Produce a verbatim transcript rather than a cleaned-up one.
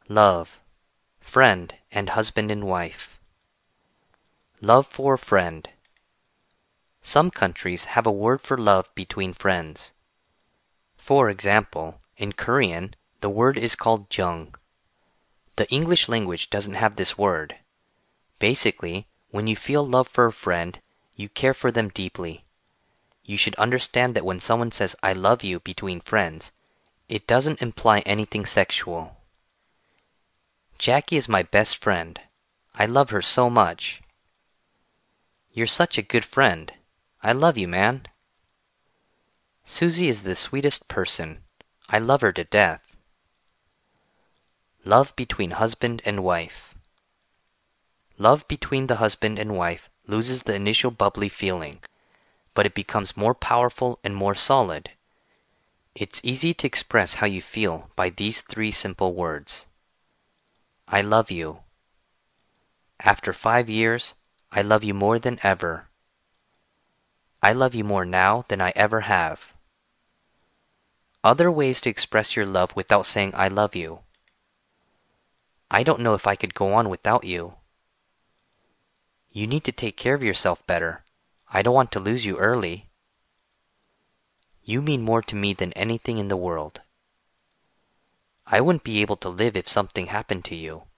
Love, friend and husband and wife. Love for a friend. Some countries have a word for love between friends. For example, in Korean, the word is called jung. The English language doesn't have this word. Basically, when you feel love for a friend, you care for them deeply. You should understand that when someone says I love you between friends, it doesn't imply anything sexual. Jackie is my best friend. I love her so much. You're such a good friend. I love you, man. Susie is the sweetest person. I love her to death. Love between husband and wife. Love between the husband and wife loses the initial bubbly feeling, but it becomes more powerful and more solid. It's easy to express how you feel by these three simple words. I love you. After five years, I love you more than ever. I love you more now than I ever have. Other ways to express your love without saying I love you. I don't know if I could go on without you. You need to take care of yourself better. I don't want to lose you early. You mean more to me than anything in the world. I wouldn't be able to live if something happened to you.